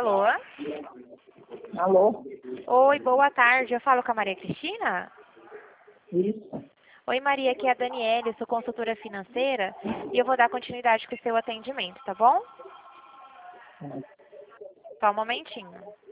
Alô? Alô? Oi, boa tarde. Eu falo com a Maria Cristina? Isso. Oi, Maria, aqui é a Daniela, eu sou consultora financeira e eu vou dar continuidade com o seu atendimento, tá bom? Só um momentinho.